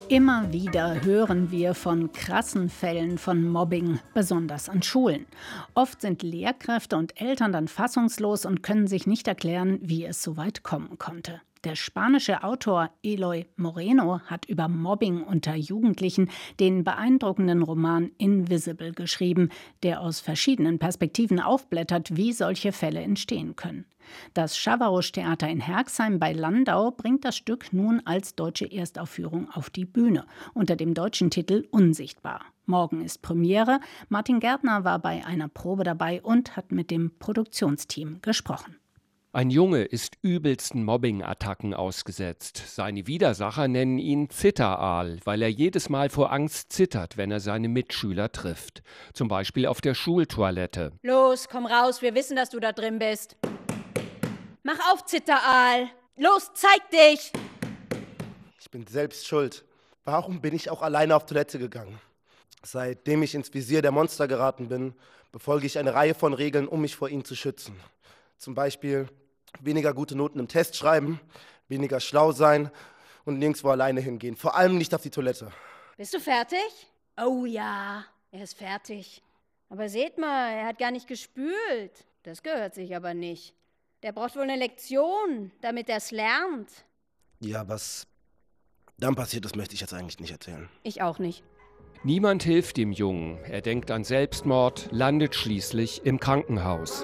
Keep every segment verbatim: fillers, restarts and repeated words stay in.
Immer wieder hören wir von krassen Fällen von Mobbing, besonders an Schulen. Oft sind Lehrkräfte und Eltern dann fassungslos und können sich nicht erklären, wie es so weit kommen konnte. Der spanische Autor Eloy Moreno hat über Mobbing unter Jugendlichen den beeindruckenden Roman Invisible geschrieben, der aus verschiedenen Perspektiven aufblättert, wie solche Fälle entstehen können. Das Schawarusch-Theater in Herxheim bei Landau bringt das Stück nun als deutsche Erstaufführung auf die Bühne, unter dem deutschen Titel Unsichtbar. Morgen ist Premiere. Martin Gärtner war bei einer Probe dabei und hat mit dem Produktionsteam gesprochen. Ein Junge ist übelsten Mobbing-Attacken ausgesetzt. Seine Widersacher nennen ihn Zitteraal, weil er jedes Mal vor Angst zittert, wenn er seine Mitschüler trifft. Zum Beispiel auf der Schultoilette. Los, komm raus, wir wissen, dass du da drin bist. Mach auf, Zitteraal. Los, zeig dich. Ich bin selbst schuld. Warum bin ich auch alleine auf Toilette gegangen? Seitdem ich ins Visier der Monster geraten bin, befolge ich eine Reihe von Regeln, um mich vor ihnen zu schützen. Zum Beispiel weniger gute Noten im Test schreiben, weniger schlau sein und nirgendwo alleine hingehen. Vor allem nicht auf die Toilette. Bist du fertig? Oh ja, er ist fertig. Aber seht mal, er hat gar nicht gespült. Das gehört sich aber nicht. Der braucht wohl eine Lektion, damit er es lernt. Ja, was dann passiert ist, möchte ich jetzt eigentlich nicht erzählen. Ich auch nicht. Niemand hilft dem Jungen. Er denkt an Selbstmord, landet schließlich im Krankenhaus.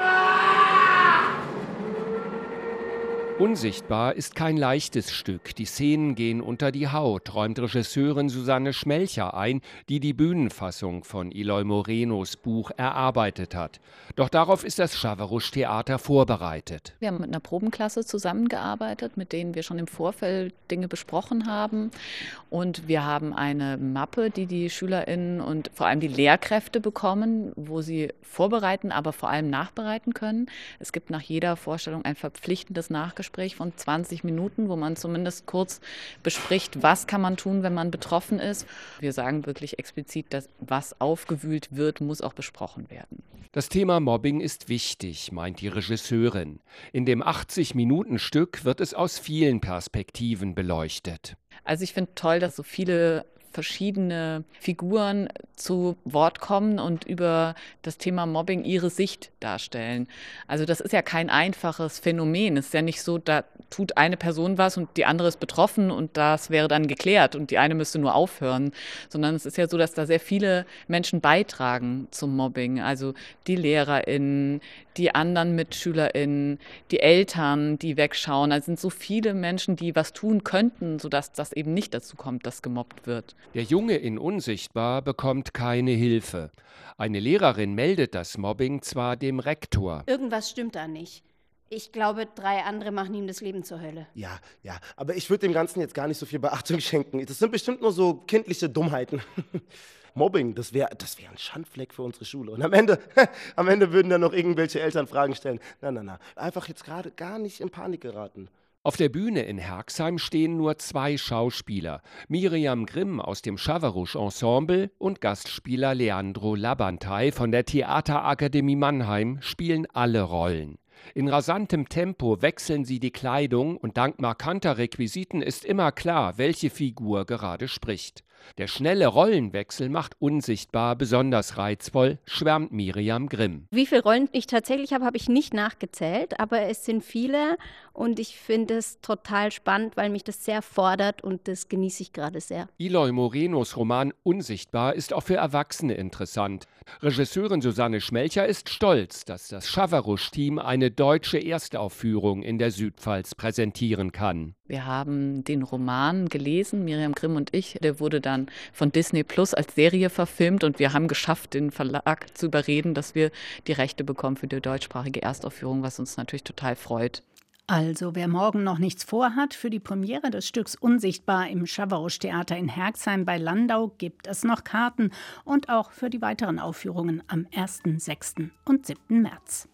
Unsichtbar ist kein leichtes Stück. Die Szenen gehen unter die Haut, räumt Regisseurin Susanne Schmelcher ein, die die Bühnenfassung von Eloy Morenos Buch erarbeitet hat. Doch darauf ist das Schawarusch-Theater vorbereitet. Wir haben mit einer Probenklasse zusammengearbeitet, mit denen wir schon im Vorfeld Dinge besprochen haben. Und wir haben eine Mappe, die die SchülerInnen und vor allem die Lehrkräfte bekommen, wo sie vorbereiten, aber vor allem nachbereiten können. Es gibt nach jeder Vorstellung ein verpflichtendes Nachgespräch von zwanzig Minuten, wo man zumindest kurz bespricht, was kann man tun, wenn man betroffen ist. Wir sagen wirklich explizit, dass was aufgewühlt wird, muss auch besprochen werden. Das Thema Mobbing ist wichtig, meint die Regisseurin. In dem achtzig-Minuten-Stück wird es aus vielen Perspektiven beleuchtet. Also ich finde toll, dass so viele verschiedene Figuren zu Wort kommen und über das Thema Mobbing ihre Sicht darstellen. Also das ist ja kein einfaches Phänomen. Es ist ja nicht so, da tut eine Person was und die andere ist betroffen und das wäre dann geklärt und die eine müsste nur aufhören. Sondern es ist ja so, dass da sehr viele Menschen beitragen zum Mobbing. Also die LehrerInnen, die anderen MitschülerInnen, die Eltern, die wegschauen. Also es sind so viele Menschen, die was tun könnten, sodass das eben nicht dazu kommt, dass gemobbt wird. Der Junge in Unsichtbar bekommt keine Hilfe. Eine Lehrerin meldet das Mobbing zwar dem Rektor. Irgendwas stimmt da nicht. Ich glaube, drei andere machen ihm das Leben zur Hölle. Ja, ja, aber ich würde dem Ganzen jetzt gar nicht so viel Beachtung schenken. Das sind bestimmt nur so kindliche Dummheiten. Mobbing, das wäre das wär ein Schandfleck für unsere Schule. Und am Ende, am Ende würden dann noch irgendwelche Eltern Fragen stellen. Na, na, na, einfach jetzt gerade gar nicht in Panik geraten. Auf der Bühne in Herxheim stehen nur zwei Schauspieler, Miriam Grimm aus dem Schawarusch-Ensemble und Gastspieler Leandro Labantay von der Theaterakademie Mannheim spielen alle Rollen. In rasantem Tempo wechseln sie die Kleidung und dank markanter Requisiten ist immer klar, welche Figur gerade spricht. Der schnelle Rollenwechsel macht Unsichtbar besonders reizvoll, schwärmt Miriam Grimm. Wie viele Rollen ich tatsächlich habe, habe ich nicht nachgezählt, aber es sind viele und ich finde es total spannend, weil mich das sehr fordert und das genieße ich gerade sehr. Eloy Morenos Roman Unsichtbar ist auch für Erwachsene interessant. Regisseurin Susanne Schmelcher ist stolz, dass das Schawarusch-Team eine deutsche Erstaufführung in der Südpfalz präsentieren kann. Wir haben den Roman gelesen, Miriam Grimm und ich. Der wurde dann von Disney Plus als Serie verfilmt und wir haben geschafft, den Verlag zu überreden, dass wir die Rechte bekommen für die deutschsprachige Erstaufführung, was uns natürlich total freut. Also, wer morgen noch nichts vorhat, für die Premiere des Stücks Unsichtbar im Schawarusch-Theater in Herxheim bei Landau gibt es noch Karten und auch für die weiteren Aufführungen am ersten, sechsten und siebten März.